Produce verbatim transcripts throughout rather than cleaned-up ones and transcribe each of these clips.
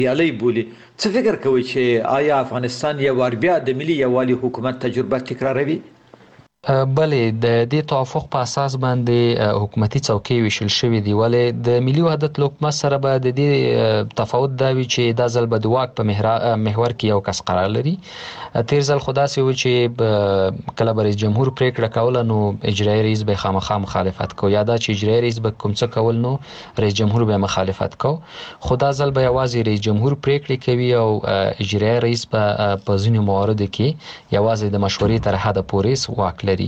یالي بولي. څه فکر کوي چې آیا افغانستان یو وار بیا د ملي یووالي حکومت تجربه تکراروي؟ بلې د دې توافق په اساس باندې حکومتي څوکۍ ویشل شوې دي، ولې د ملي وحدت حکومت سره به د دې تفاوت دا وي چې دا ځل به د واک په محور کې یو کس قرار لري. تیر ځل خو داسې و چې کله به رئیس جمهور پریکړه کوله نو اجرایي رئیس به خامخا مخالفت کو، یا دا چې اجرایي رئیس به کوم څه کول نو رئیس جمهور به مخالفت کو. خو دا ځل به یوازې رئیس جمهور پریکړه کوي او اجرایي رئیس به په ځینو مواردو کې یوازې د مشورې تر حده پورې واک لري.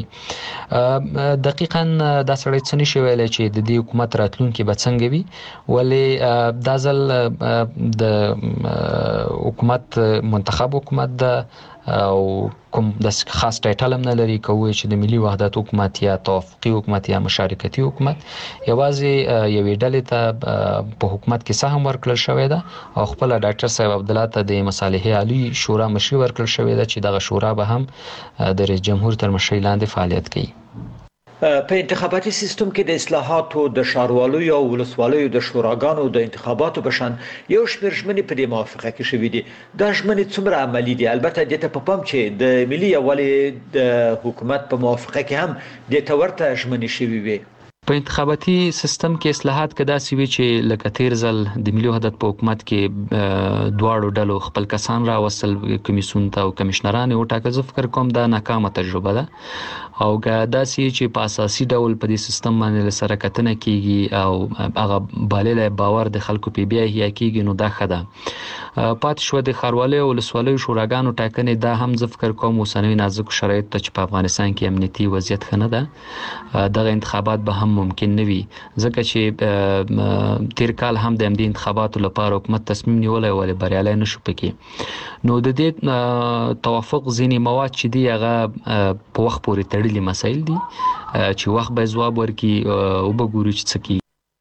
دقیقاً دا سړی څه نشي ویلی چې د دې حکومت راتلونکي به څنګه وي، ولې دا ځل د حکومت منتخب حکومت ده او کوم د خاص ټایټل هم نه لري، کوي چې د ملي وحدت حکومت یا توافقي حکومت یا مشارکتي حکومت. یوازې یوې ډلې ته په حکومت کې سهم ورکړل شوی ده او خپل ډاکټر صاحب عبدالله ته د مصالحې عالی شورا مشري ورکړل شوی ده چې دغه شورا به هم د رئیس جمهور تر مشرۍ لاندې فعالیت کوي. په انتخاباتي سیستم کې د اصلاحاتو د ښاروالۍ او ولسوالیو د شوراګانو د انتخاباتو په شان یو شمېر ژمنې په دې موافقه کې شوي دي. دا ژمنې څومره عملي دي؟ البته دې ته په پام چې د ملي یووالي د حکومت په موافقه کې هم دې ته ورته ژمنې شوي وي. په انتخاباتي سیستم کې اصلاحات کدا سی وی چې لکه تیر ځل د ملي وحدت په حکومت کې دواړو ډلو خپل کسان را وصل کمیسیون ته او کمشنران او ټاکل. زه فکر کوم دا ناکامه تجربه ده او دا سی چې په اساسي ډول په دې سیستم باندې سره کتنه کیږي او هغه بالله باور د خلکو په بیا هي کیږي نو دا خده. پات شو د ښاروالۍ او ولسوالیو شوراګانو ټاکنې دا هم زه فکر کوم اوسنوي نازک شرایط ته چې په افغانستان کې امنیتي وضعیت ښه نه ده، دغه انتخابات به هم ممکن نه وي، ځکه چې تیر کال هم د امنیتي انتخاباتو لپاره حکومت تصمیم نیولی ولې بریالی نشو پکې. نو د دې توافق ځینې مواد چې دی هغه په وخت پورې تړلي مسایل دي چې وخت به ځواب ورکړي او به ګورو چې څه کیږي.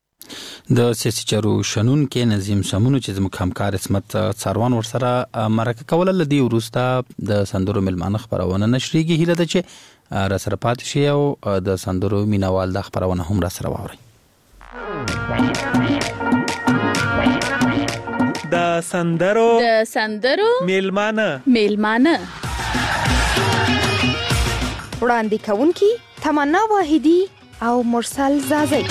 د سیاسي چارو شنونکي نظیم سمونو چې زموږ همکار عصمت څاروان ورسره مرکه کوله، لدی وروسته د سندرو ملمانه خبرونه نشریږي. هیله ده چې را سره پاتې شي او د سندرو مینوال د خبرونه هم را سره واوري. د سندرو د سندرو ملمانه ملمانه وړاندې کوونکی تمنا واحدی او مرسل زازی.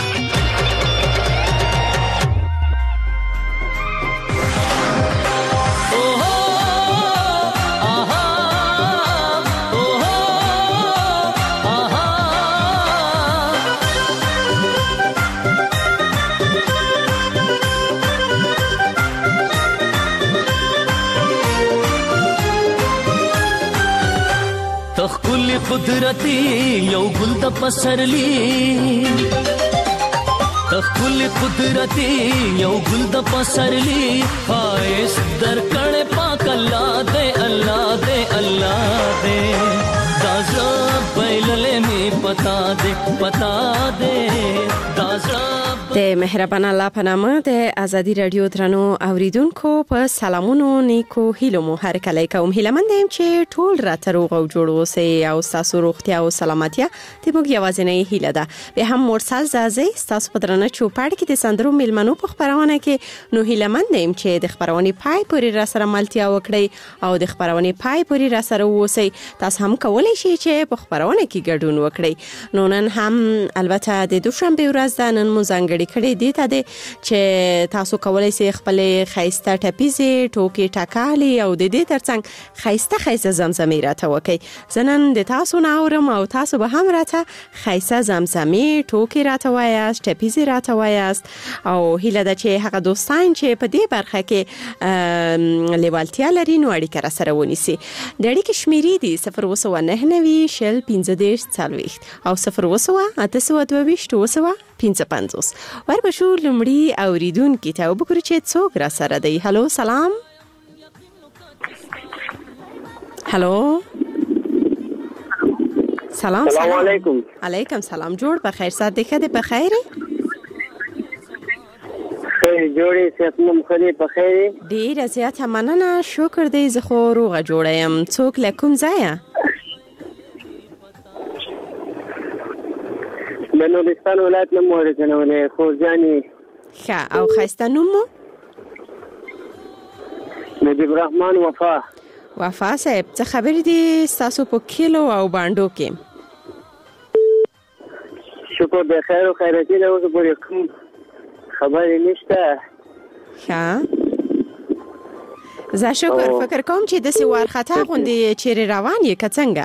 تخکل قدرتی یو گل د پسرلی، تخکل قدرتی یو گل د پسرلی، خواهش در کڑ پاک اللہ دے اللہ دے اللہ دے، دازا بیللے میں پتا دے پتا دے دازا. د مهربان الله په نامه د ازادي رادیو درنو اوریدونکو په سلامونو نیکو هیلو مو هر کله کوم هیله مند يم چې ټول راته روغ او جوړ اوسئ او تاسو روغتیا او سلامتیا د موږ یوازینۍ هیله ده. به هم مرسل زازی تاسو په درنه چوپړ کې د سندرو ملمنو په خبرونه کې نو هیله مند يم چې د خبرونه پای پورې را سره ملتیا وکړئ او د خبرونه پای پورې را سره اوسئ. تاسو هم کولای شئ چې په خبرونه کې ګډون وکړئ. نو نن هم البته د دوشنبه ورځ ده، نن مو ځانګړي کړي دي ته دي چې تاسو کولای شئ خپل خایسته ټپیزي ټوکی ټاکالي او د دې ترڅنګ خایسته خایسته زمزمې راته وکي. زنن د تاسو ناورم او تاسو به هم راته خایسته زمزمې ټوکی راته وایاست، ټپیزي راته وایاست او هیله ده چې هغه دوستان چې په دې برخه کې لیوالتیا لري نو اړیکه را سره ونیسي. د اړیکې شمیرې دي صفر اوسه نه نوي شل پنځه دېرش څلوېښت او صفر اوسه اته سوه دوه ویشت اوسه پنځه پنځوس. وربشو لمړي اوریدونکي ته وګورئ چې څوک را سره دی. هلو سلام. هلو سلام. سلام علیکم. علیکم سلام. جوړ بخیر سات دی خده بخیر خیر جوړې ساتم خلی بخیر. ډیر زیات مننه شکر دی زه خو روغه جوړم. څوک لکم ځای د نورستان ولایت نه مورې جنولې خورجاني. ښه او خسته نوم مو؟ مجيب الرحمن وفا. وفا صاحب څه خبرې دي تاسو په کیلو او باندو کې؟ شکر د خیر او خیراتي له اوسه پورې کوم خبرې نشته. ښه زه شکر فکر کوم چې داسې وارخطا غوندې چیرې روان یې که څنګه؟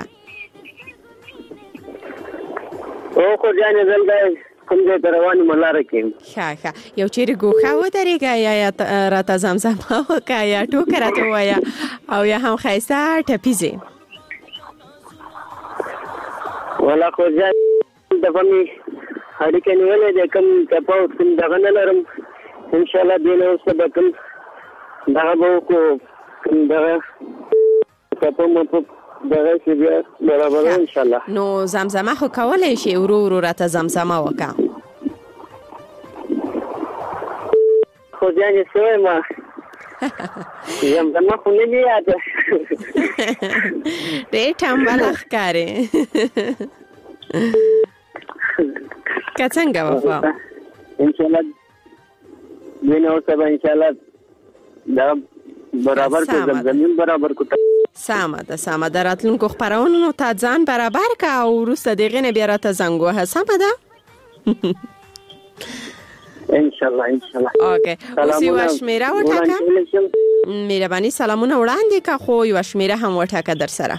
او خو جانې دلته کوم ځای ته روان یم لاره کې یم. ښه ښه یو چیرې ګوښه ودرېږه یا راته زمزمه وکړه یا ټوکه راته ووایه او یا هم ښایسته ټپیزې. والا خو جان دغه مې اړیکه نیولې ده کوم تفاوت کوم دغه نه لرم انشاءالله دې نه اوس به کوم دغه به وکړو کوم دغه تفاهم مطلب دغه چې بیا برابر انشاءالله. نو زمزمه خو کولی شي ورو ورو راته زمزمه وکړه. خو جانې څه وایم زمزمه خو نه دي یاده ډېر ټمبله ښکارې که څنګه وفا؟ انشاءالله دې نه اوس به انشاءالله دا برابر کو زمین برابر کو. سمه ده سمه ده راتلونکو خپرونو ته ځان برابر که او وروسته د هغې نه بیا راته زنګ وهه. سمه ده انشاءالله انشاءالله. اوکې اوس یوه شمېره وټاکه. مهرباني سلامونه وړاندې که خو یوه شمېره هم وټاکه در سره.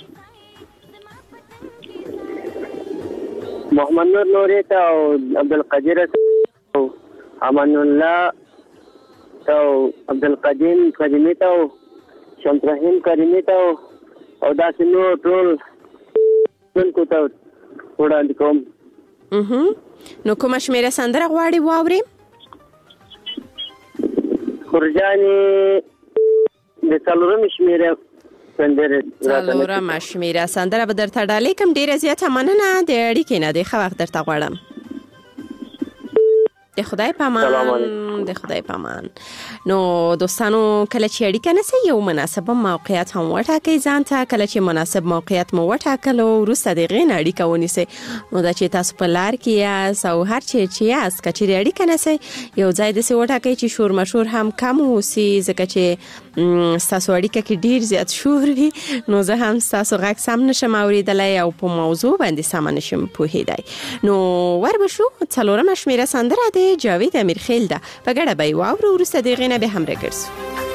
محمد نور نوري ته او عبدالقدیر او امان الله ته او عبدالقدیم کریمي ته او شمس رحیم کریمي ته او داسې نور ټول ټولکو ته وړاندې کوم. نو کومه شمېره سندره غواړې واورې؟ خورجانې د څلورمې شمېره سندره څلورمه شمېره سندره به درته ډالۍ کړم. ډېره زیاته مننه د اړیکې نه. د ښه وخت درته غواړم. د خدای په امان. د خدای په امان. نو دوستانو کله چې اړیکه نسی یو مناسب موقعیت هم وټاکئ ځان ته. کله چې مناسب موقعیت مو وټاکلو وروسته د هغې نه اړیکه ونیسئ. نو دا چې تاسو په لار کې یاست او هر چیرې چې یاست که چیرې اړیکه نسی یو ځای داسې وټاکئ چې شور مشور هم کم واوسي ځکه چې ستاسو اړیکه کې ډېر زیات شور وي نو زه هم ستاسو غږ سم نشم اورېدلی او په موضوع باندې سمه نشم پوهېدی. نو ور به شو څلورمه شمېره سندره د جاوید امیرخیل ده. په ګډه به یې واورو وروسته د هغې نه بیا هم راګرځو.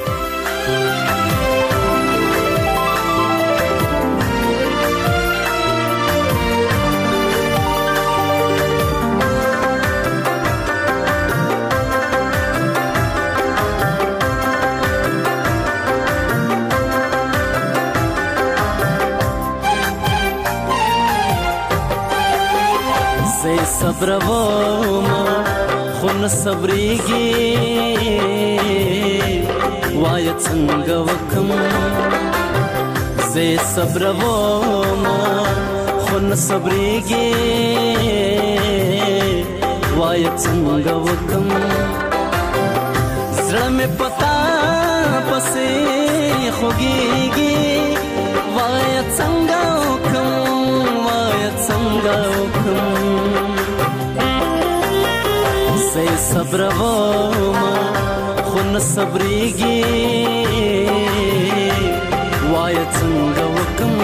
صبر وما خون صبرېږي وایه څنګه وکم زه صبر وما خون صبرېږي وایه څنګه وکم زړه مې پتا پسې خوږېږي وایه څنګه وکم وایه څنګه وکم زه صبر وما خون صبرېږي وایه څنګه وکم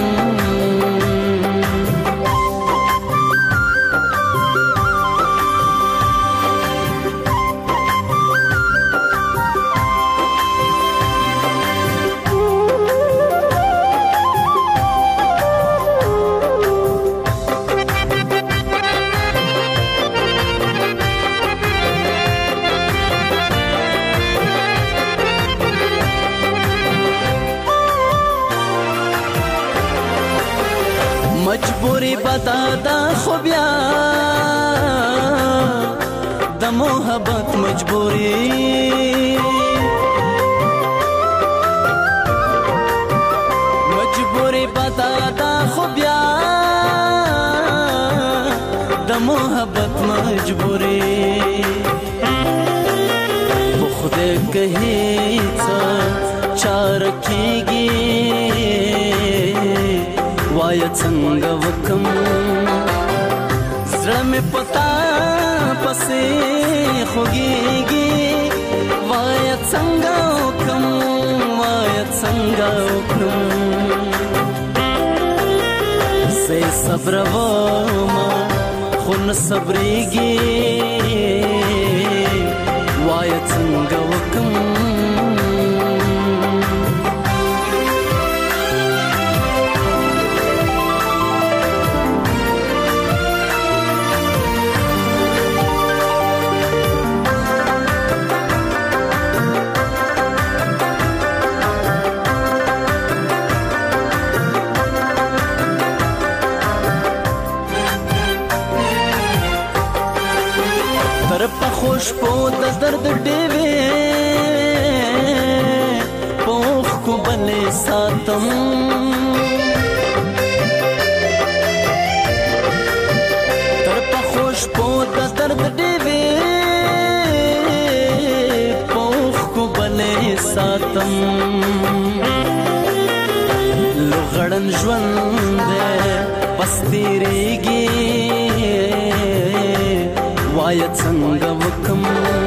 مجبوری بدادا خو بیا د محبت مجبوری مجبوری بدادا خو بیا د محبت مجبوری خدای کہی څه چار کیږي وایه څنګه وکم زړه مې پتا پسې خوږېږي وایه څنګه وکم وایه وکړم زه صبر وما خو نه صبرېږي وایه څنګه وکړم خوش په د درد ډېوې پوخ کو بلې ساتم تر په خوش په د درد ډېوې پوخ کو بلې ساتم لغړن ژوند پس تیریږي وایه څنګه وکم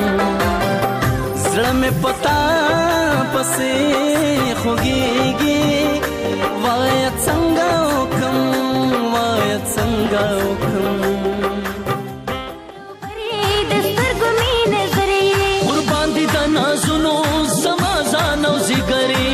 زړه مې پتا پسې خوږېږي وایه څنګه وکم وایه څنګه وکم قربان دي د نازونو زما ځان او زیګرې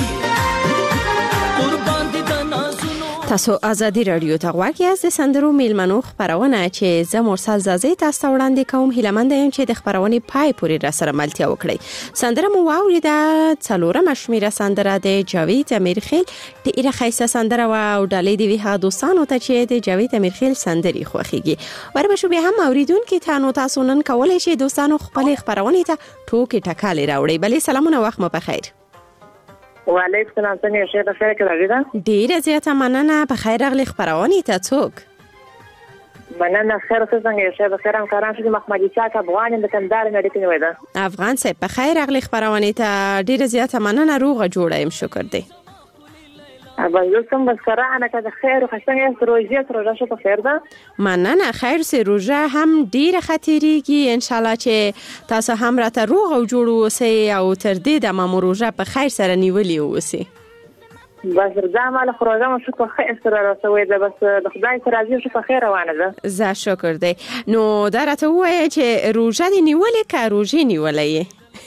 تاسو ازادي رادیو ته غواړئ از د سندرو میلمنو خبرونه چې زه مرسل زازي تاسو وړاندې کوم هیلمند یم چې د خبرونې پای پورې را سره ملتیا وکړي سندره مو واوریده څلورم شمیره سندره د جاوید امیرخیل ډیره ښایسته سندره و او ډالۍ دی وه دوستانو ته چې د جاوید امیرخیل سندري خوښیږي وربشو به هم اوریدونکو ته نو تاسو نن کولای شئ دوستانو خپل خبرونه ته ټوکې ټکالې راوړي بلې سلامونه وخت مو بخیر وعلیکم السلام څنګه شه په خیر کې راغلی ډیره زیاته مننه په خیر راغلی خبرونه ته څوک مننه خیر څنګه شه په خیر هم کاران چې محمد اسحاق افغان د کندهار نه ډیکنه وای افغان سه په خیر راغلی خبرونه ته ډیره زیاته مننه روغه جوړه يم شکر دی ابا یو څنګه بس کرانه کده خیر خو څنګه روزه روزه شه په خیر ده مننه خیر سه روزه هم ډیره خطرېږي ان شاء الله چې تاسو هم راته روغ او جوړ اوسئ او تر دې د مامو روزه په خیر سره نیولې اوسئ بس رضا مال خروجه مو شو په خیر سره راځوي ده بس د خدای سره راځي شو په خیر روانه ده زه شکر دی نو دا راته وایي چې روزه دی نیولې کا روزه نیولې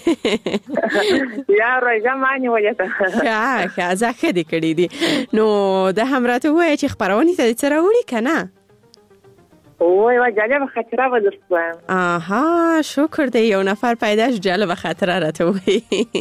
یا روزه مانی وجته ښه ښه زه ښه دې کړې دي نو دا هم راته وایي چې خبرونه ته سره وړي کنه وای وای جالب خاطره و درته آها شکر دی یو نفر پیدا شو جالب خاطره راته وایي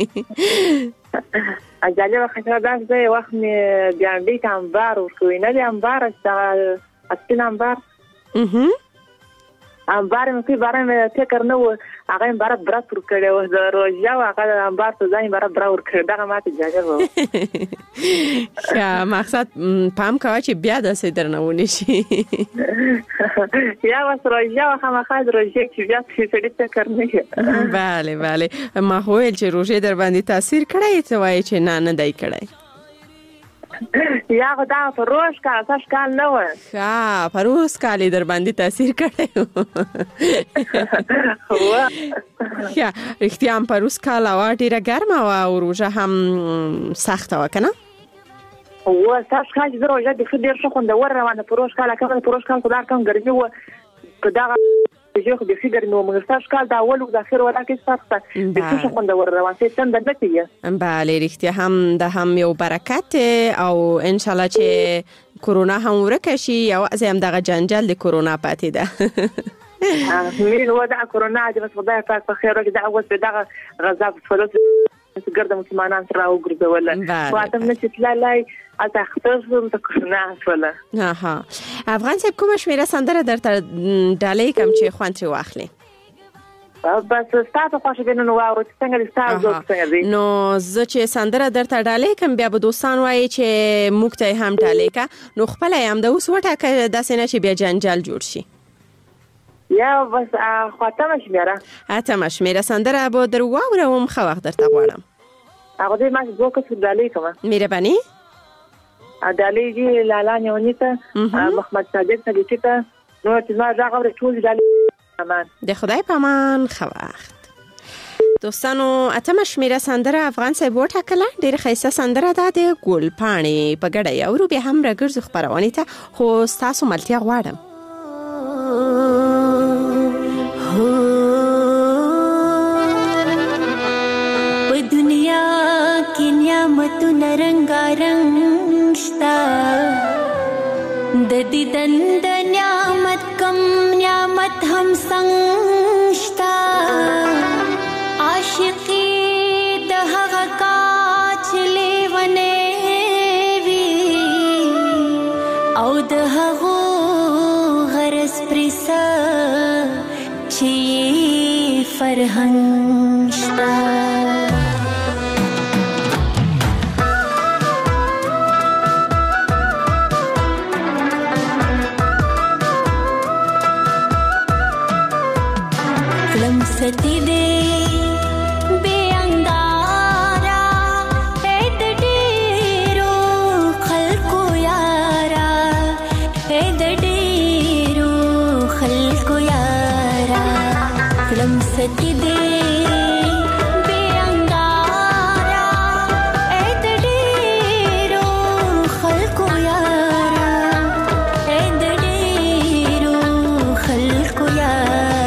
جالب خاطره ده وخت می ګاندې کمبار ورکوي نه دی انبار اشتغل اصل انبار اها انبار مې په بارے مې فکر نه و هغه انبار برات ورکړې و د روزیا هغه انبار ته ځای انبار برا ورکړ دغه ماته جالب و ښه مقصد پام کوه چې بیا داسې درنه ونی شي یا وس روزیا هغه مخاز روزیا چې بیا څه دې فکر نه bale bale ما هویل چې روزه در باندې تاثیر کړی ته وایي چې نه نه دای کړی یا غدا فروش کا اساس کال نه و ښه فروش کال در باندې تاثیر کړی هو ښه رښتیا هم فروش کال او ډیره ګرمه او روزه هم سخته وکنه هو اساس کال د روزه د خدای څخه خوندور روانه فروش کال کوم فروش کال خدای کوم ګرځي و کدا چې خو د فکر نو موږ تاسو کال دا اول او د اخر ولا کې سخته د څه خوندور روان څه څنګه د نتیجه bale رښتیا هم د هم یو برکت او ان شاء الله چې کورونا هم ورکه شي او ازم دغه جنجال د کورونا پاتې ده مين وضع كورونا دي بس خدای پاک په خیر کې دا اوس دغه غزا په فلوس ګرد مسلمانان سره وګرځول واته نشي تلای اته خطر د کورونا ولا ها افغان صاحب کوم شمیره سندره درته ډالۍ کوم چې خوانتي واخلي بس ستاسو خوښ دي نو واو څنګه دي تاسو څنګه دي نو زه چې سندره درته ډالۍ کوم بیا به دوستان وایي چې موږ ته هم ډالۍ کا نو خپل هم د اوس وټه داسې نه چې بیا جنجال جوړ شي یا بس خاطمه شمیره اتمه شمیره سندره به در واورم خو وخت درته غواړم هغه دې ما دوه کس ډالۍ کوم مهرباني ډالۍ دي لالا نیونیته محمد صادق صدیقته نو چې ما راغور ټول ډالۍ امان د خدای په امان خو وخت دوستانو اتمه شمیره سندره افغان صاحب وټاکله ډېر ښایسته سندره ده د ګل پاڼې په ګډه اورو بیا هم راګرځو خپرونې ته خو ستاسو ملتیا غواړم په دنیا کې نعمتونه رنګارنګ شته د دې دند نعمت کم نعمت هم څنګه شته عاشقی د هغه کاچ لیونه وی او د هغه غرس پرس چې فرهنګ شته ستي دي بي انګارا اې د ډېرو خلکو یارا اې د ډېرو خلکو یارا کلم ستي دي بي انګارا اې د ډېرو خلکو یارا اې د ډېرو خلکو یارا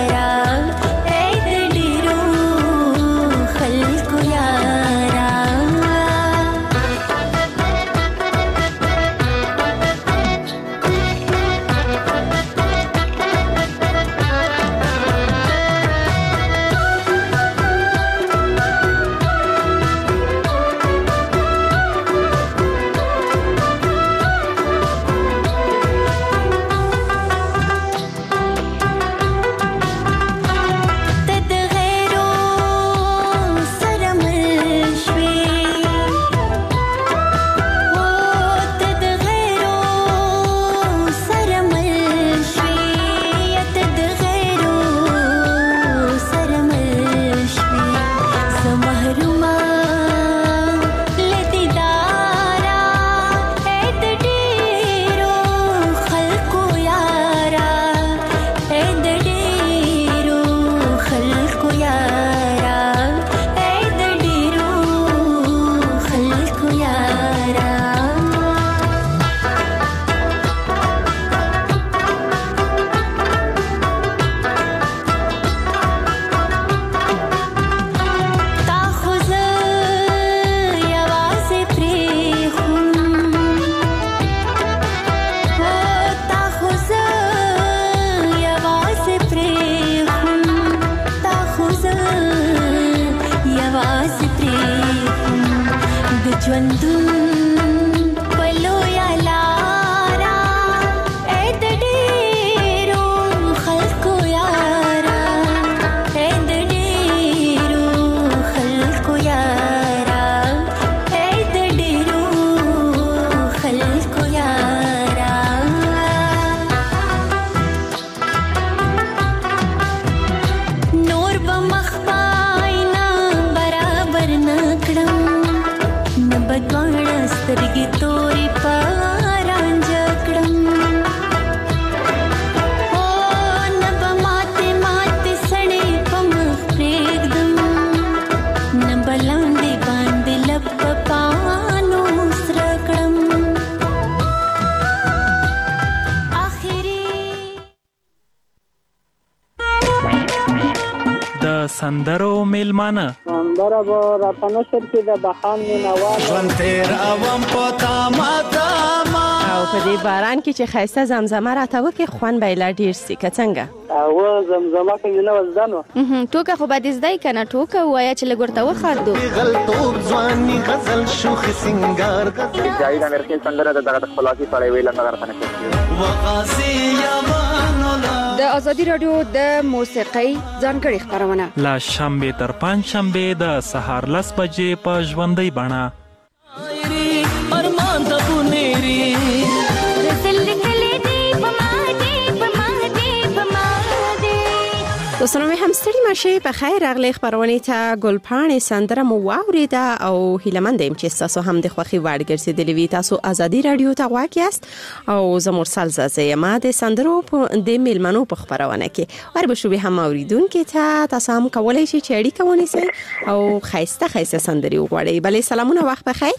سندرو میلمانه سندره به را پنشر کې د بخان مینوال ژوند تیر اوم پتا ماتا ما او په دې باران کې چې خایسته زمزمه راته وکړي خوند به یې لا ډېر سي که څنګه او زمزمه کې نه وزدانو ټوکه خو به دې زده یې که نه ټوکه ووایه چې لږ ورته وخاندو غلطوب ځواني غزل شوخ سنګار جاوید امیر کې سندره د دغه خلاصي سړی ویل نه غره پنشر وقاسي یمانولا د ازادي رادیو د موسیقۍ ځانګړي خپرونه لا شنبه تر پنځ شنبه د سهار لس بجې په ژوندۍ بڼه ارمان د بونيري رسل کلی دی پما دی پما دی پما دی دوستانو مې هم ستړي مشه په خیر راغلی خبرونه ته ګلپاڼې سندره مو واوریده او هیلمند یم چې تاسو هم د خوخي وړ ګرځیدلې وي. تاسو ازادي رادیو ته غواړئ یاست او زموږ سالزه ما د سندرو د میلمنو په خبرونه کې ور به شو به هم اوریدونکو ته تاسو هم کولای شئ چې اړیکه ونیسئ او خایسته خایسته سندري وغواړئ. بلې سلامونه وخت بخیر.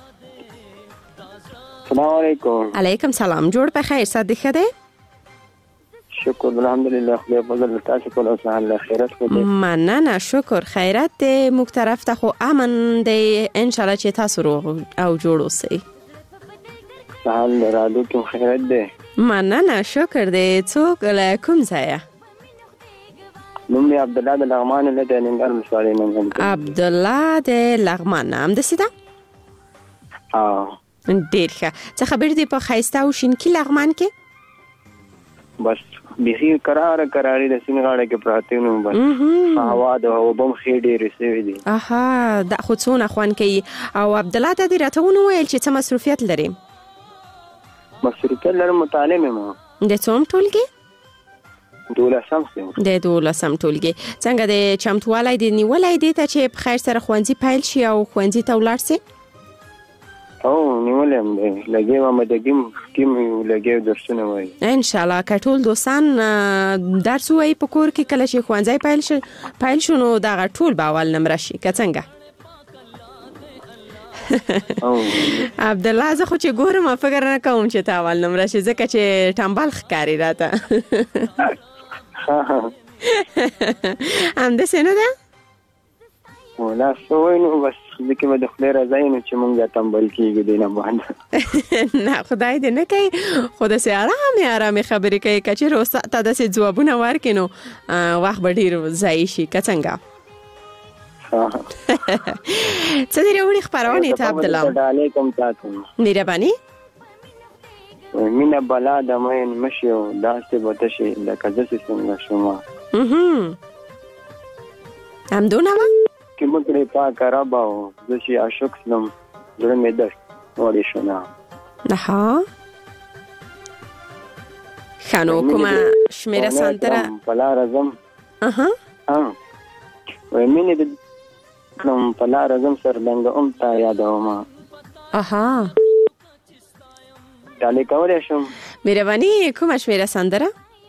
السلام علیکم. علیکم سلام. جوړ په خیر ساده خده. شکر الحمدلله خدای فضل تاسو په اوسه الله خیرات خو دې مننه شکر خیرات دې موږ طرف ته خو امن دې ان شاء الله چې تاسو روغ او جوړ اوسئ. حال رادو کې خیرات دې مننه شکر دې څوک له کوم ځای؟ نوم یې عبد الله د لغمان نه د ننګر مشوارې نه. عبد الله د لغمان نام دې سیده؟ ها ډیر ښه. څه خبر دې په خایسته او شینکی لغمان کې؟ بس بخیر قرار قراری د سین غاړه کې پراته نو بس هوا د وبم خېډې رسېوي دي. اها د خو څونه خوان کوي. او عبد الله ته دې راتهونه ویل چې څه مصروفیت لري؟ مصروفیت لرم مطالعه ما د څوم ټولګي؟ دولسم سم د دولسم ټولګي. څنګه د چمتوالای د نیولای دي ته چې په خیر سره خوانځي پایل شي او خوانځي ته ولاړ سي؟ او نیولم دی لګي ما مدګم کیم لګي درسونه وای ان شاء الله کټول دوستان درس وای په کور کې کله چې خوانځي پایل شي پایل شنو دا ټول باول نمبر شي که څنګه؟ عبد الله زه خو چې ګورم فکر نه کوم چې تاول نمبر شي ځکه چې ټمبل ښکاری راته. ام د سینه ده؟ ولا سوینو بس ځکه به د خپل راځي نو چې مونږه تمبل کیږي دینه باندې. نه خدای دې نه کوي خود سه آرام آرام خبرې کوي کچې روسه ته د سې ځوابونه ورکینو وخت به ډیر ځای شي که څنګه؟ څه دې وړي خبرونه ته عبد الله؟ علیکم تاسو مهرباني. مینا بلا د مې مشیو داسته بوته شي لکه ځکه څنګه شوما. هم هم دونه که مطلب پاک رباو زشی عاشق سلم درمه دست ولی شنا. نها خانو کما شمیره سانتره پلا رزم اها ها و مینه د نم پلا رزم سر دنګ ام تا یادوما. اها دالې کولې شم. مهرباني کومه شمیره سندره؟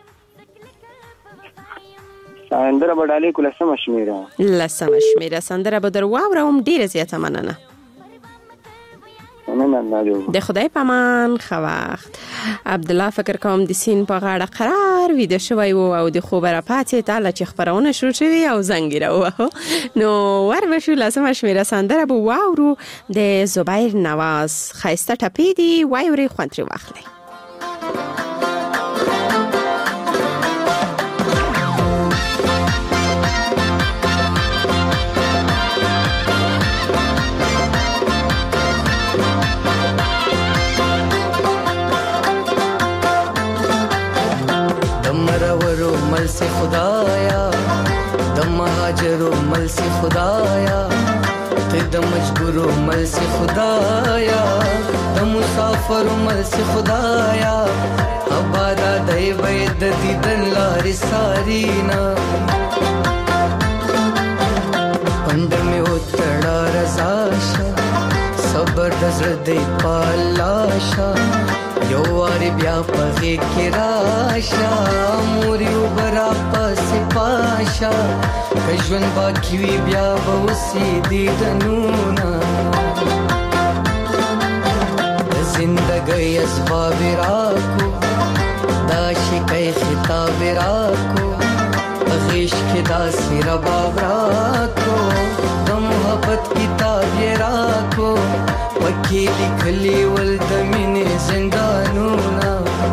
سندره بدالې کوله سم شمیره. لسم شمیره سندره بدر واورم ډیره زیاته مننه. د خدای پامان خو وخت. عبد الله فکر کوم د سین په غاړه قرار ویده شوی او د خوبره پاتې تعالی چې خبرونه شروع شوی او زنګ راو نو ور وشو لسم شمیره سندره بو واورو د زبیر نواز خایسته ټپې دی وایوري خوانتري واخلي. मल से खुदाया दम महाजरो मल से खुदाया ते दम मजबूरो मल से खुदाया दम मुसाफर मल से खुदाया अबादा दे वैद दीदन लारी सारीना पंड में उतड़ा रजाशा सबर दजर दे पालाशा یواری بیا پغې کې راشه موري وبرا پس پاشا کژون باقی وی بیا وسی دي دنونا زندګي اسباب راکو دا شکای خطاب راکو غیش کې دا سیر باب راکو د محبت کتاب راکو وکی لیکلی ول د مینې زندانونا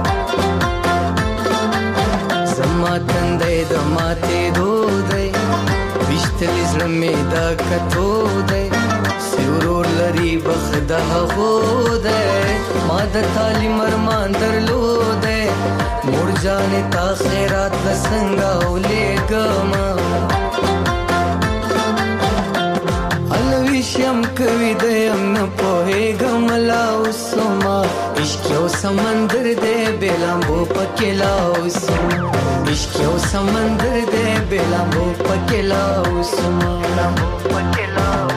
زما تندې د ماته دودې وشتل زړمې دا کتو دې سورور لري بخدا هو دې ما د تعلیم ارمان درلودې مور جانې تا خیرات لسنګا ولې ګما شم کوي د یم نه پوهېږم لا اوسما عشق یو سمندر دے بے لامبو پکې لاوسم عشق یو سمندر دے بے لامبو پکې لاوسم لامبو پکې لاوسم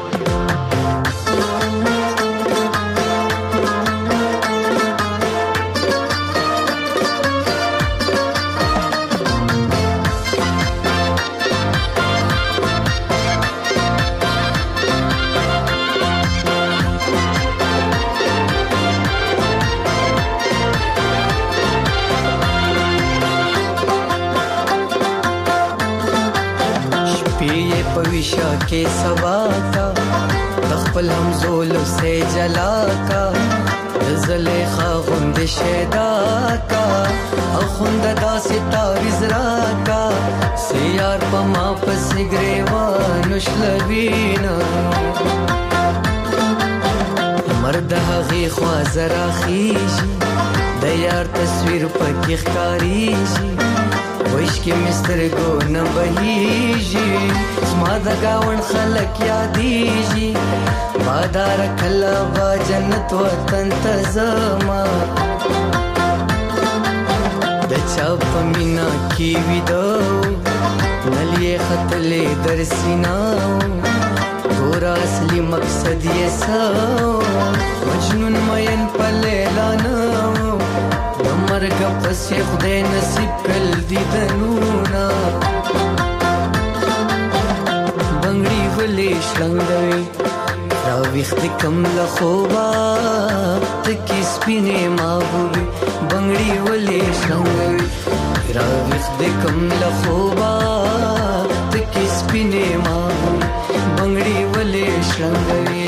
पविशा के सबा का तखपल हम जोल से जला का ज़लेखा गुंद शेदा का अखुंद दा सितारिज रा का सियार पमा पस ग्रेवानुश लवीना मर्द हगी ख्वाजरा खीजी दयार तस्वीर पकी खकारीजी وش کې مستر کو نه بهيږي زما د گاون خلک یادېږي بادار کله با جنت وطن ته زما د چا په مینا کې ویدو نلې خطلې در سینا ګور اصلي مقصد یې سو مجنون مین په لیلا نو مرګ پس خدای نصیب کړ دي دنونا بنگړي ولې شلنګوي را وخت کم له خوبا تکي سپینې ماغوي بنگړي ولې شلنګوي را وخت کم له خوبا تکي سپینې ماغوي بنگړي ولې شلنګوي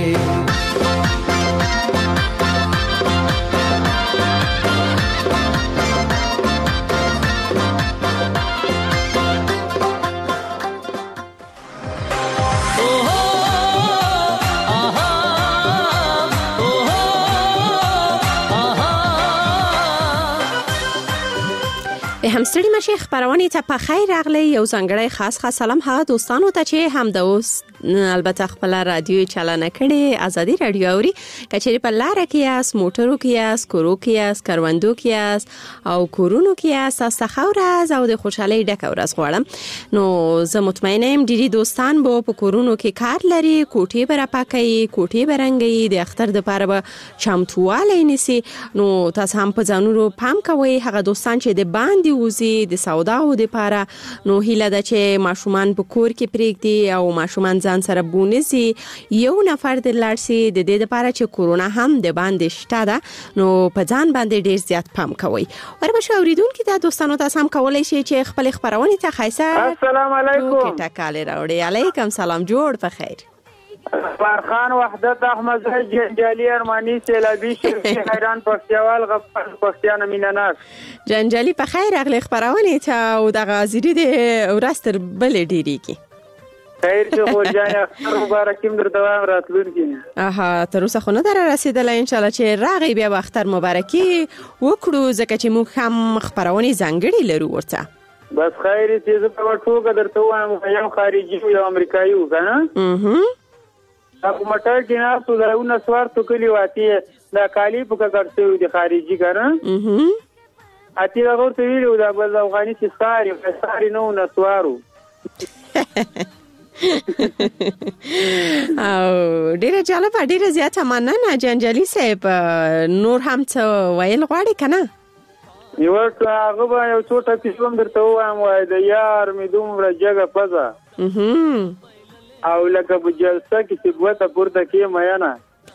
همستړي مشه خبرونه ته په خیر راغلی یو ځنګړی خاص خاص سلام هغه دوستانو ته چې هم د اوس البته خپل رادیو چالانه کړي ازادي رادیو اوري کچېری په لار کې یاس موټرو کې یاس کورو کې یاس کاروندو کې یاس او کورونو کې یاس تاسو خورز او د خوشحالي ډک ورځ غواړم نو زه مطمئنه يم ډیری دوستان به په کورونو کې کار لري کوټې برا پاکي کوټې برنګي د اختر د پاره به چمتواله نيسي نو تاسو هم په ځانونو پام کوئ هغه دوستان چې د باندې وزي د سوداو د پاره نو هیله ده چې ماشومان په کور کې پریږدي او ماشومان ځان سره بونسي یو نفر د لارسي د دې لپاره چې کورونا هم د باندې شته ده نو په ځان باندې ډیر زیات پام کوئ وربه اوریدونکو ته دوستانو تاسو هم کولای شئ چې خپل خبرونه ته خیسه السلام علیکم ټکاله راوړي علیکم سلام جوړ په خیر فرخان وحدت احمد جنجالی ارمانی سیلابی شرفی حیران پختیوال غفار پختیان میناناک جنجالی په خیر اغلی خبرونه ته او د غازری د ورستر بل ډیری کی خیر چې خو جان اختر مبارکیم در دوام راتلونکي اها تر اوسه خو نه در رسیدله ان شاء الله چې راغی بیا اختر مبارکي وکړو ځکه چې موږ هم خبرونه زنګړي لرو ورته بس خیر چې زه په ټوګه درته وایم یو خارجي یو امریکایي وکنه اها اګه مټر کې نه څو درونه سوار تو کلی واتی دا کالی په کړته وي د خارجي کنه اها اتی دا ورته ویلو دا بل افغاني چې ساري ساري نو نسوارو او ډیره جالب ډیره زیاته مننه جنجالی صاحب نور هم څه ویل غواړي کنه یو هغه به یو څو ټکی کوم درته وایم وای د یار می دومره جګه پزا او لکه په جلسه کې چې بوته پورته کې میانا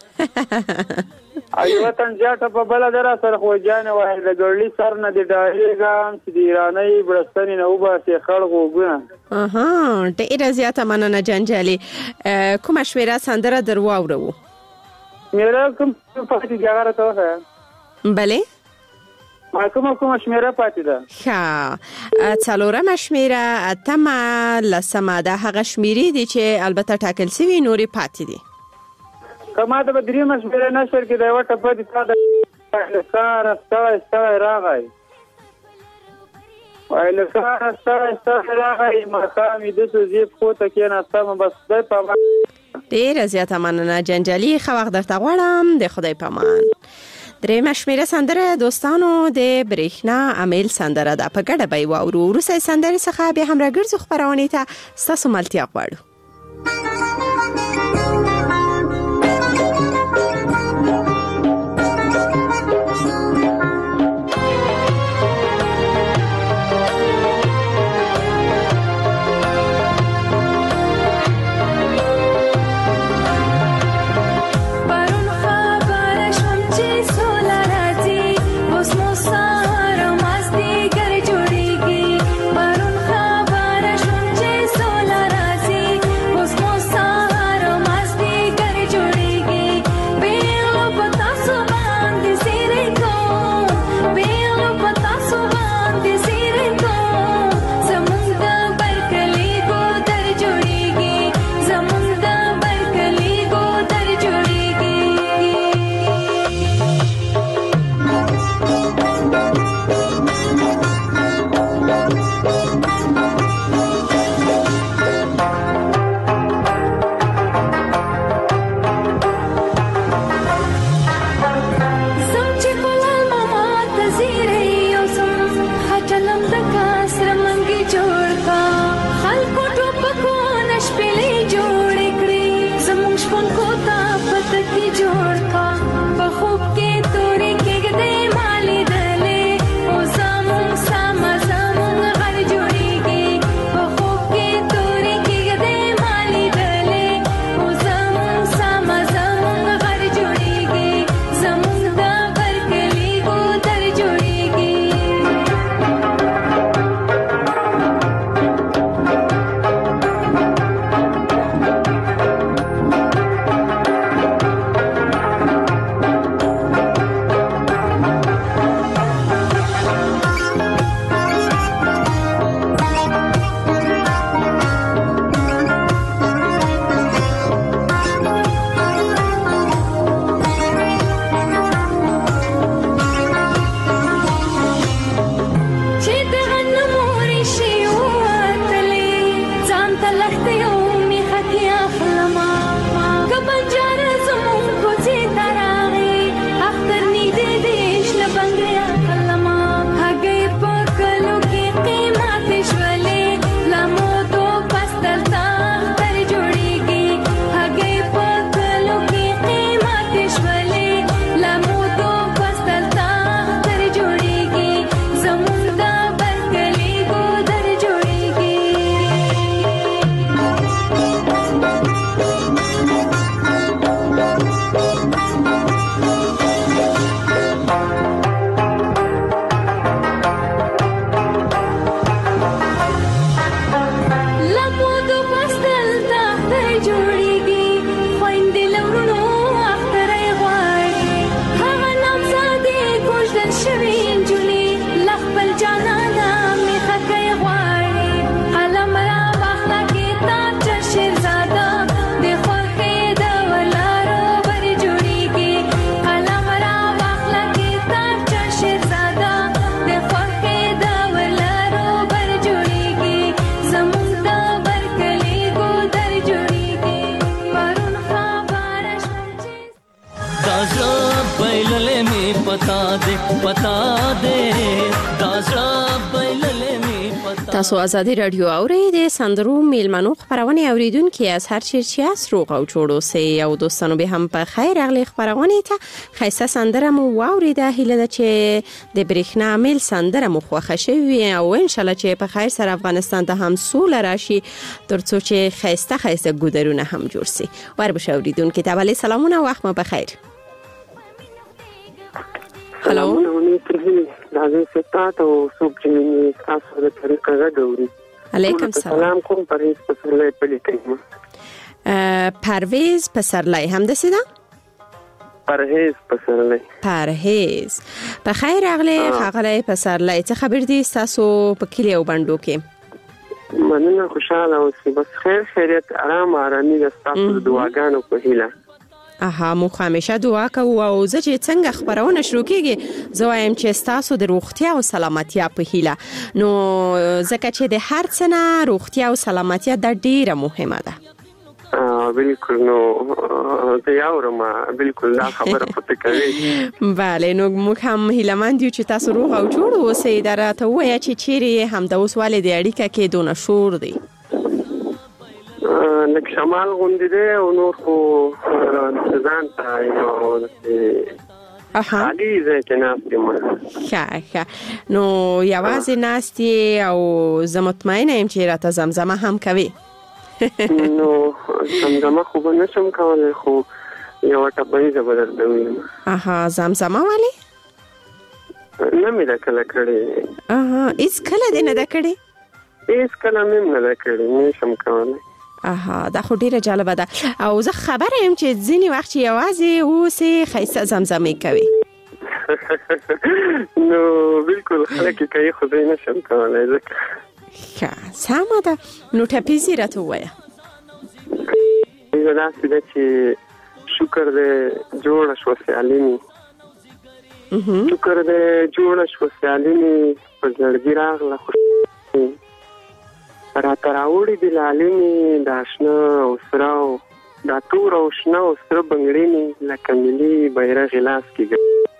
ایو وطن جاټه په بل درا سره خو جان وای د ګړلی سر نه دی ډایګام چې دی رانه برستنی نه وباسي خلغو ګونه اها ډیره زیاته مننه جنجالی کوم مشوره سندره درو اورو میرا کوم پاتې ځای ته وه بله کوم کوم شمیره پاتې ده ښه څلورم شمیره اتمه لسمه ده هغه شمیرې دي چې البته ټاکل شوی نورې پاتې دي کما ته بدري مشمیره نشر کې دا وټه پاتې تا د سار استای استای راغی وای له سار استای استای راغی مقامي د سوزیب خو ته کې نه سم بس د پامان ډیره زیاته مننه جنجالی خو وخت درته غواړم د خدای پامان درېمه شمیره سندره دوستانو د برېښنا عامل سندره ده، په ګډه به یې واورو. وروسته سندرې څخه بیا هم راګرځو خپرونې ته، ستاسو ملتیا غواړو. تاسو ازادي رادیو اورئ د سندرو میلمنو خبرونه اوریدونکو از هر چیرچی است روغ او جوړ اوسئ او دوستانو به هم په خیر اغلی خبرونه ته خیسه سندره مو واوریده هیله ده چې د برېښنا عامل سندره مو خوښه شوي او ان شاء الله چې په خیر سره افغانستان ته هم سوله راشي ترڅو چې خیسته خیسته ګودرونه هم جوړ شي. ور به اوریدونکو ته ولی سلامونه وخت مو بخیر. هلو لازم ستات او څوک چې مې تاسو د طریقه غوړي. علیکم سلام. کوم پرویز پسرلی پلیکم. پرویز پسرلی هم دسیده؟ پرهیز پسرلی. پرهیز. په خیر اغلی خغلی پسرلی څه خبر دي تاسو په کلی او بندو کې؟ مننه خوشاله اوسئ. بس خیر خیریت آرام آرامي د تاسو د دعاګانو په هیله. اها مو همیشه دعا کوو او زه چې څنګه خبرونه شروع کیږي زه وایم چې تاسو د روغتیا او سلامتیا په هیله نو ځکه چې د هر څه نه روغتیا او سلامتیا د ډیره مهمه ده. بالکل نو ته یاورم بالکل دا خبره پته کوي. bale نو موږ هم هیلمند یو چې تاسو روغ او جوړ اوسئ. درته وایي چې چیرې هم د اوس والد اړیکه کې دونه شور دی. لکه شمال غوندې دی او نور خو ځان ته یو خالي ځای کې ناست یم. ښه ښه نو یوازې ناست یې او زه مطمئنه یم چې راته زمزمه هم کوي. نو زمزمه خو به نشم کولی خو یوه ټپهیزه به درته ویم. اها زمزمه ولې؟ نه مې ده کله کړې. اها هېڅ کله دې نه ده کړې؟ هېڅ کله مې هم نه ده کړې، نه شم کولی. اها دا خو ډیره جالبه ده او زه خبره یم چې ځینې وخت چې یوازې اوسې ښایسته زمزمې کوي. نو بالکل خلک یې کوي خو زه یې نشم کولی ځکه. ښه سمه ده نو ټپیزې راته ووایه. ټپیزه داسې ده چې شکر دی جوړه شوه سیالي مې، شکر دی جوړه شوه سیالي مې په زړګي راغله خوشالي راته راوړي دي لالي مې دا شنه او سره او دا تور او شنه او سره بنګړې مې لکه ملي بیرغ یې لاس کې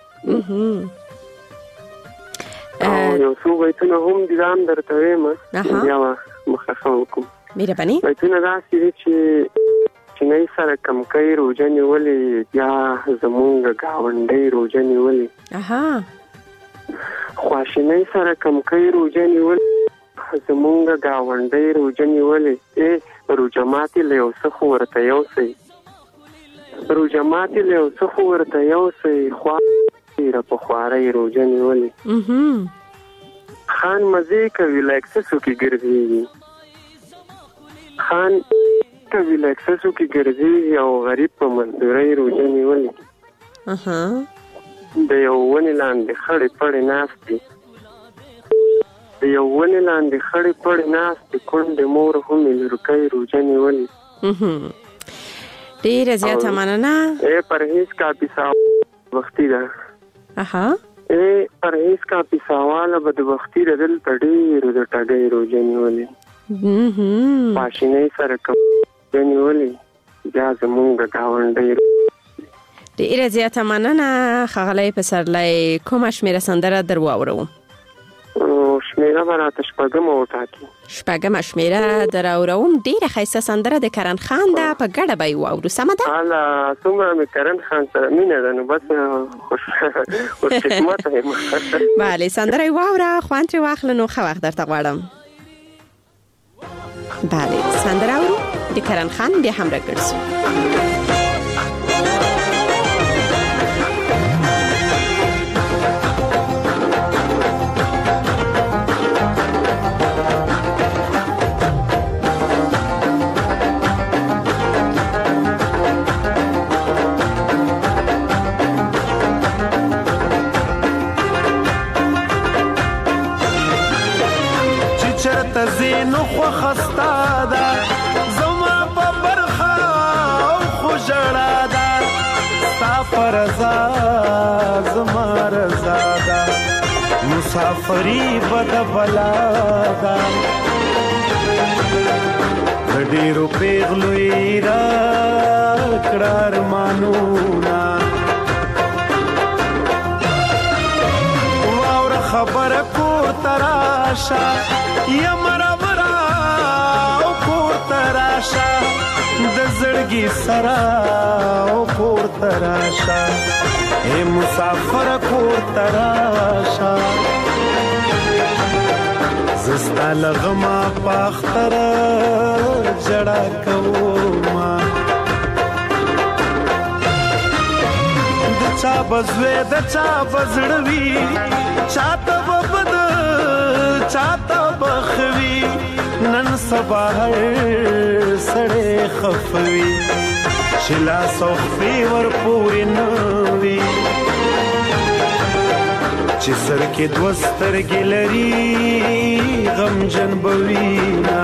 او یو څو بیتونه هم دي دا هم درته ویم بیا به مخه وکړم. مهرباني بیتونه داسې دي چې چینی سره کمکۍ روژه نیولې بیا زمونږ ګاونډۍ روژه نیولې خواشینۍ سره کمکۍ روژه نیولې زمونږ ګاونډۍ روژه نیولې ای روژه ماتې له یو څه خو ورته یوسئ روژه ماتې له یو څه خو ورته یوسئ خوا را په خوارۍ روژه نیولې خان مزې کوي له اکسسو کې ګرځېږي خان کوي له اکسسو کې ګرځېږي او غریب په مزدورۍ روژه نیولې د یو ونې لاندې خړې پړې ناست دي د یو ونې لاندې خړې پړې ناست دي کونډې مور هم یې لورکۍ روژه نیولې ډېره زیاته مننه. ای پرهیز کاپیسا وختي ده اها ای پرهیز کاپیساواله بدبختي ده دلته ډېرو د ټګۍ روژه نیولې پاشینۍ سره روژه نیولې بیا زمونږ د ګاونډۍ ډېره زیاته مننه ښاغلی پسرلی. کومه شمېره سندره در واوروم؟ شمېره به راته شپږمه وټاکي. شپږمه شمېره در اوروم. ډېره ښایسته سندره د کرن خان ده په ګډه به یې واورو سمه ده؟ هله څومره مې کرن خان سره مینه ده نو بس خوشقسمته یم. بلې سندره یې واوره خوند ترې واخله نو ښه وخت درته غواړم. بلې سندره اورو د کرن خان بیا هم راګرځو. زینو خو خستا ده زما په برخه او خو ژړا ده ستا په رضا زما رضا ده مسافري به د بلا ده د ډېرو پیغلو یې راکړه ارمانونه واوره خبره کور ته راشه یمره ورا او کور ته راشه د زړګي سره او کور ته راشه ای مسافر کور ته راشه زه ستا له غمه په اختره ژړا کومه د چا به زوی د چا به زړه وي چاته به بد چاته بخوي نن سبا هر سړی خفوي چې لاس او خفې ورپورې نه وي چې سر کې دوه سترګې لري غمجن به وینه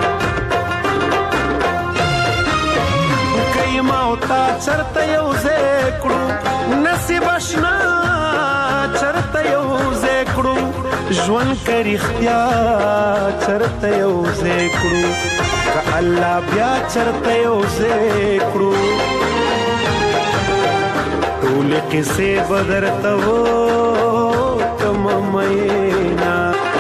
که ما او تا چرته یو ځای کړو نصیب اشنا چرته یو ځای کړو ژوند که رښتیا چرته یو ځای کړو که الله بیا چرته یو ځای کړو ټولې قصې به درته وکړمه مینا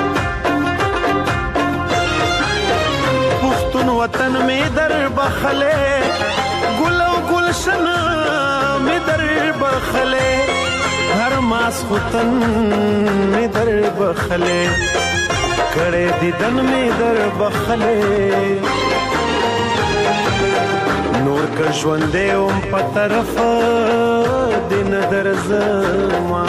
پښتون وطن مې در بخلې ګل او ګلشن مې در بخلې هر ماسختن مې در بخلې کړې دیدن مې در بخلې نور که ژوندې وم په طرف دې نه درځما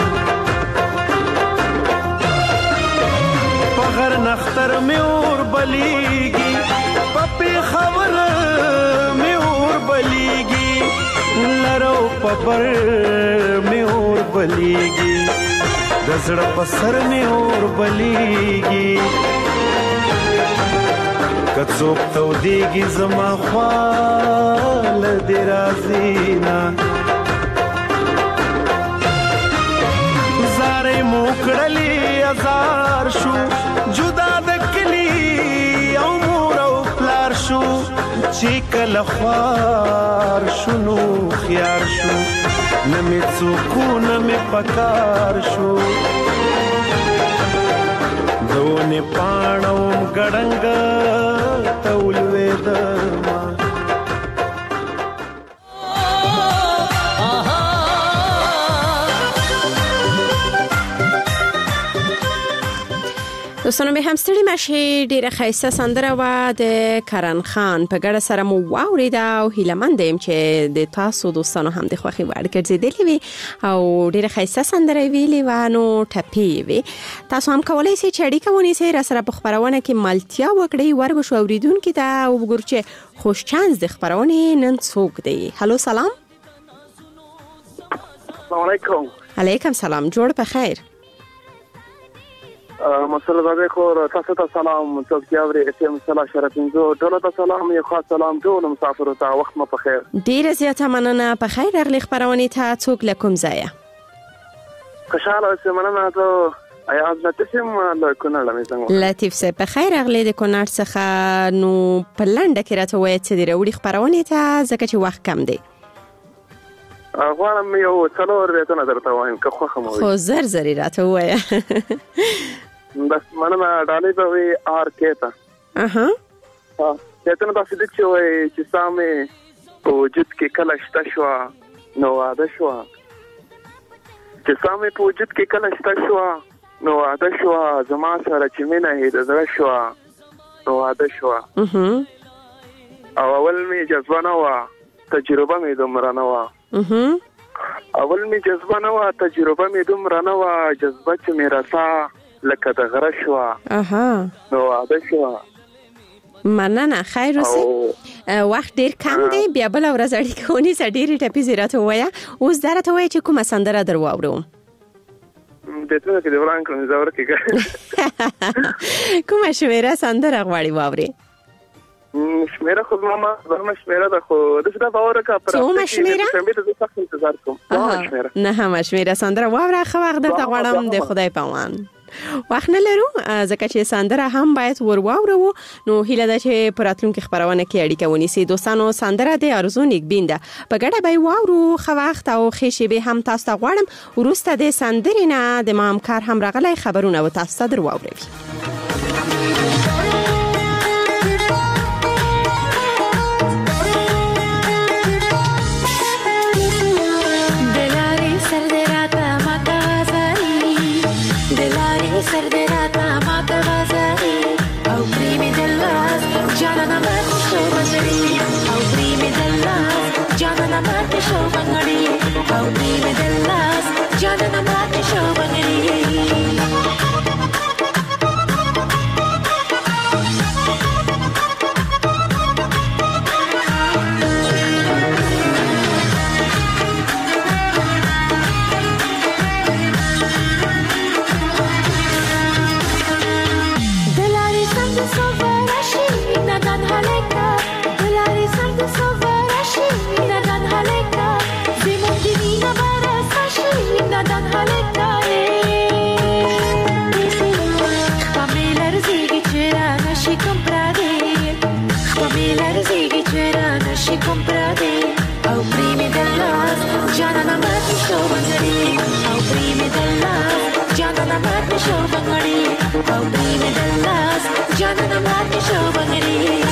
په غر نختر مې اور بلیږي په پېښور مې اور بلیږي لرو په بر مې اور بلیږي د زړه په سر مې اور بلیږي که څوک تودېږي زما خوا له دې راځي نه زارۍ مو کړلې ازار شو جدا د کلي او مور او پلار شو چې کله خوار شو نو خیار شو نه مې څوک نه مې پکار شو دونه پاڼوم ګړنګ ته ولوېدما دوستانو به هم ستړي مشي ډیره ښایسته سندره وه د کرن خان په ګډه سره مو واورېده او هیلهمند یم چې د تاسو دوستانو هم د خوښې وړ ګرځېدلې وي او ډیره ښایسته سندره یې ویلې وه نو ټپې یې وې تاسو هم کولی شئ چې اړیکه ونیسئ راسره په خپرونه کې ملتیا وکړئ وربشو اورېدونکي ته وګورو چې خوش چانس د خپرونې نن څوک دی هلو سلام السلام علیکم علیکم سلام جوړ په خیر مسله زده خور تاسو ته سلام څوک چې اوري اتم صلاح شرفینزو ټول ته سلام یو خاص سلام ټول مسافرو ته وخت مو په خیر ډیره زیاته مننه په خیر راغلی خپرونې ته څوک له کوم ځایه خوشاله اوسئ مننه ته ایاز لطیف یم له کونړ مې څنګه لطیف صاحب په خیر راغلی د کونړ څخه نو په لنډه کې راته وایه څه دې راوړي خپرونې ته ځکه چې وخت کم دی غواړم یو څلور بیتونه درته وایم که خوښه مو وي خو زر زر یې راته ووایه بس مننه ډالۍ به وي آر کې ته اها بیتونه داسې دي چې وایي چې ستا مې په وجود کې کله شته شوه نو واده شوه چې ستا مې په وجود کې کله شته شوه نو واده شوه زما سره چې مینه یې د زړه شوه نو واده شوه او اول مې جذبه نه وه تجربه مې دومره نه وه اول مې جذبه نه وه تجربه مې دومره نه وه جذبه چې مې رسا لکه د غره شوه نو واده شوه مننه خیر اوسئ وخت ډیر کم دی بیا بله ورځ اړیکه ونیسه ډېرې ټپې زه راته ووایه اوس دا راته وایه چې کومه سندره در واورم بیتونه کې دې وران کړم زه ورکې کومه شمېره سندره غواړي واورې شمیره خو ماما زما شمیره ده خو داسې دا باور وکړه پر څومره شمیره شمیره زه سخت انتظار کوم شمیره نه همه شمیره سندره واوره ښه وخت درته غواړم د خدای په امان وخت نه لرو ځکه چې سندره هم باید ور واورو نو هیله ده چې په راتلونکي خپرونه کې اړیکه ونیسئ دوستانو سندره د ارزو نیکبین ده په ګډه به یې واورو ښه وخت او ښې شېبې هم تاسو ته غواړم وروسته د سندرې نه د ما همکار هم راغلی خبرونه به تاسو ته در واوروي سر دې راته ماته وزري او پریمي دلاس جانانا ماته شو بنګړي او پریمي دلاس جانانا ماته شو بنګړي او پریمي دلاس جانانا ماته شو بنګړي Nadan haleka جانانا مات شو بنگړي او پریم دلاس جانانا مات شو بنگړي